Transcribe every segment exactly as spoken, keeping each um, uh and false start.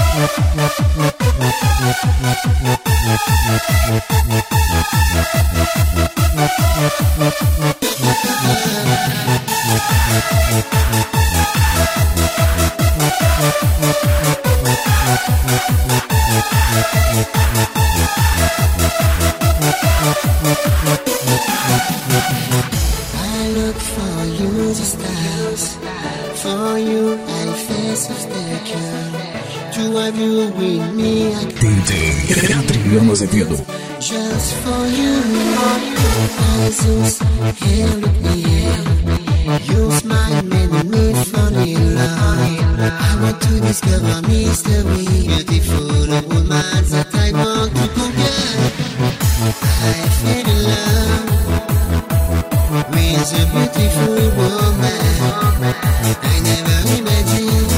look for you the stars. For you I face obstacle. To have you with me I D J Adriano Azevedo. Just for you Jesus, here with me here. You smile made me fall in love. I want to discover mystery. Beautiful woman that I want to conquer. I fell in love with a beautiful woman. I never imagined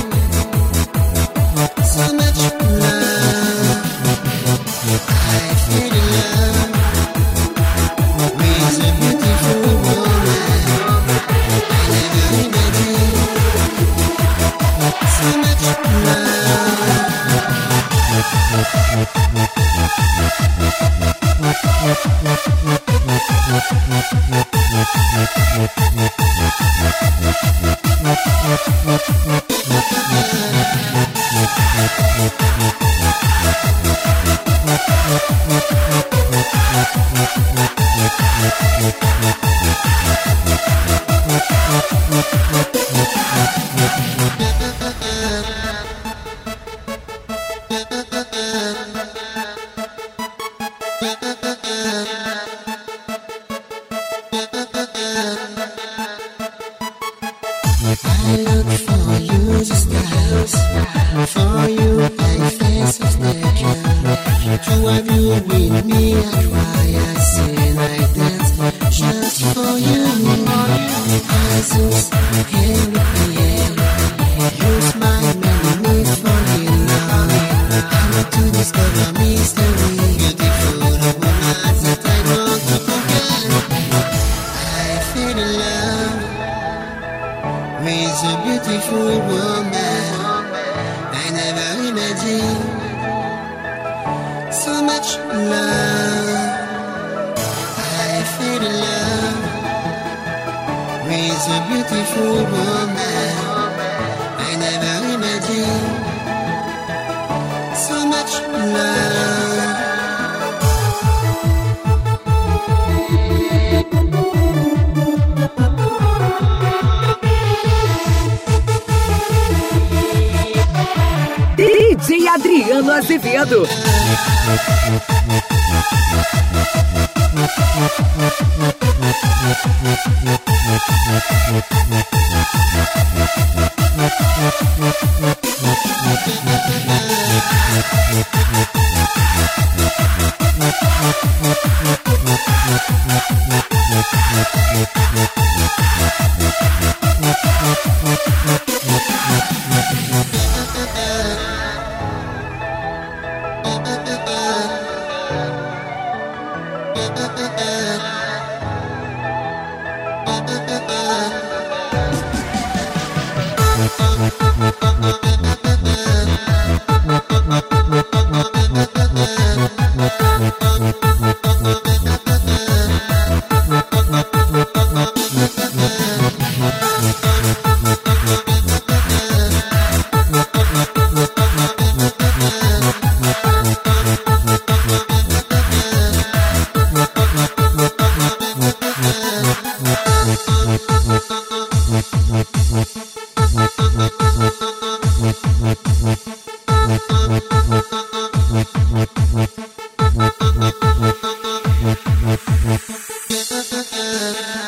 so much love. I fell in love with a beautiful woman. I never imagined so much love. I look for you the stars. For you I face obstacle. To have you with me I cry, I sing, I dance. Just for you Jesus, here with me here. You smile made me fall in love. I want to discover mystery. Beautiful woman that I want to conquer. I fell in love with a beautiful woman. I never imagined so much love. I fell in love with a beautiful woman. I never imagined so much love. D J Adriano Azevedo. We'll be right back.